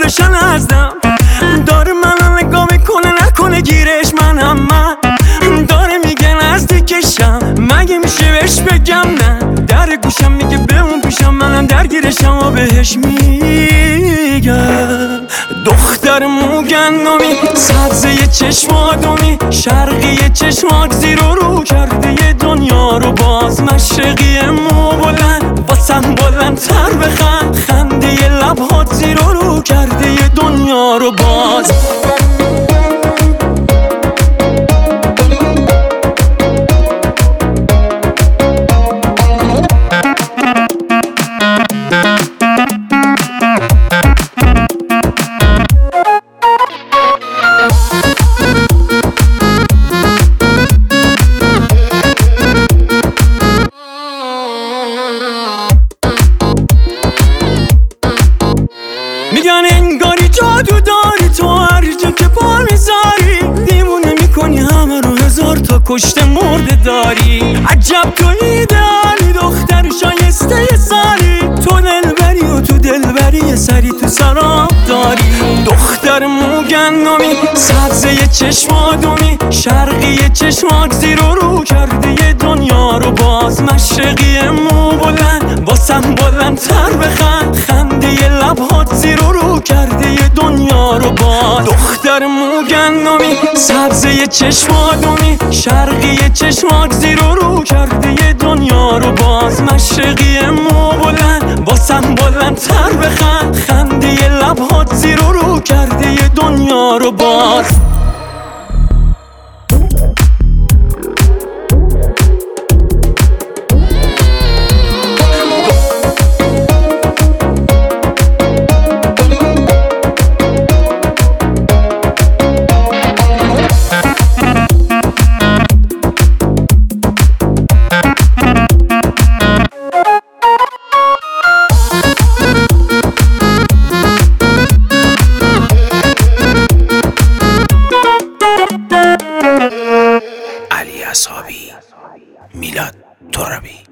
چشماشو نزدم، داره منو نگاه میکنه نکنه گیرش منم من، داره میگه نزدیکشم مگه میشه بهش بگم نه، در گوشم میگه به اون پیشم منم درگیرشم و بهش میگم. دختر موگندمی سبزه چشم آدمی، شرقی چشمات زیر و رو کرده یه دنیا رو باز، مشرقی مو بلند واسم بلندتر بخند، خنده ی لبهات زیر و رو کرده یه دنیا رو باز. میگن انگاری جادو داری تو، هر جا که پا میذاری دیوونه میکنی همه رو، هزار تا کشته مرده داری. عجب تو ایدئالی دختر شایسته ی سالی، تو دلبری و تو دلبری سری تو سراب داری. دختر موگندمی سبزه ی چشم آدمی، شرقی چشمات زیر و رو کرده یه دنیا رو باز، مشرقی مو بلند واسم بلندتر بخند، خنده ی لبهات زیر و رو کرده یه دنیا رو باز. دختر موگندمی سبزه ی چشم آدمی، شرقی چشمات زیر و رو کرده یه دنیا رو باز، مشرقی مو بلند واسم بلندتر بخند، خنده ی لبهات زیر و رو کرده یه دنیا رو باز. علی اصحابی، میلاد ترابی.